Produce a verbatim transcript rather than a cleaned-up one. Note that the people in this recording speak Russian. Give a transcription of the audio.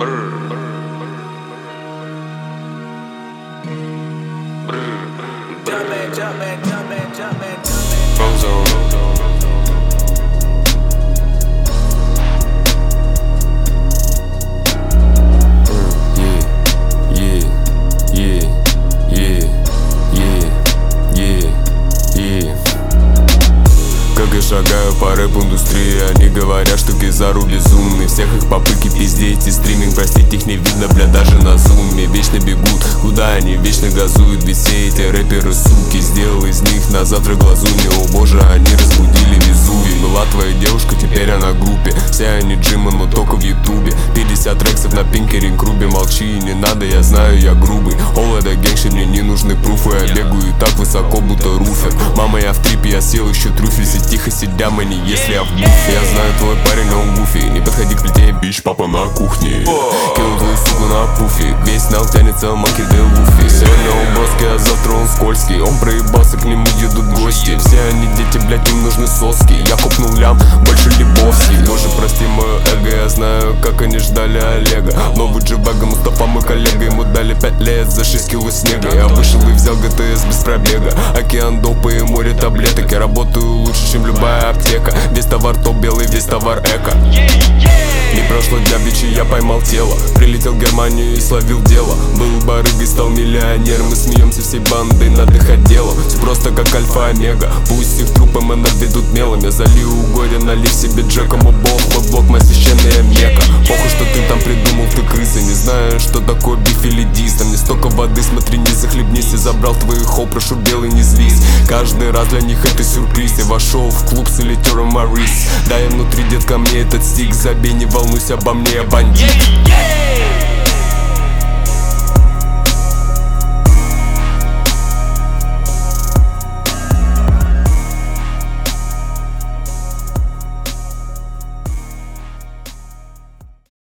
Как я шагаю по рэп-индустрии, они говорят, что Кизару безумный. Всех их попытки пиздеть и стриминг, простить их не видно, бля, даже на зуме. Вечно бегут, куда они вечно газуют, ведь все эти рэперы суки. Сделал из них на завтра глазуни, о боже, они разбудили Везувий. Была твоя девушка, теперь она в группе, все они джимы, но только в ютубе. Пятьдесят рексов на пинкеринг грубе, молчи, не надо, я знаю, я грубый. All это гейши, мне не нужны пруфы, я бегаю и так высоко, будто руфер. Мама, я в трипе, я съел еще трюфель, тихо сидя мы не если я в буфе. Я знаю, твой парень, но он гуфи, не подходи к плите, бич, папа на кухне. Кинул твою суку на пуфе, весь нал тянется, маки де луфи. Сегодня он броский, а завтра он скользкий. Он проебался, к нему едут гости. Все они дети, блять, им нужны соски. Я купнул лям, больше Лебовский. Боже, прости мое эго, я знаю, как они ждали Олега. Новый Джибага, Мустафа мой коллега, ему дали пять лет за шесть кило снега. Я вышел и взял ГТС без пробега. Океан допа и море таблеток. Я работаю лучше, чем любая аптека. Весь товар топ белый, весь товар эко. Не прошло дня бичи, я поймал тело. Прилетел в Германию и словил дело. Был барыгой, стал миллионером. Мы смеемся всей бандой над их отделом. Все просто как альфа-омега. Пусть их трупы мы наведут мелом. Я залью горе, налив себе джеком. О бог, мой блок, моя священная мека. Похуй, что ты там придумал, ты крыса. Не знаю, что такое биф или дис. Там не столько воды, смотри, не захлебнись. Я забрал твои хоу, прошу, белый, не злись. Каждый раз для них это сюрприз. Я вошел в клуб с элитером Марис. Да, я внутри, детка, мне этот стик. Забей, не волнуйся обо мне, я бандит.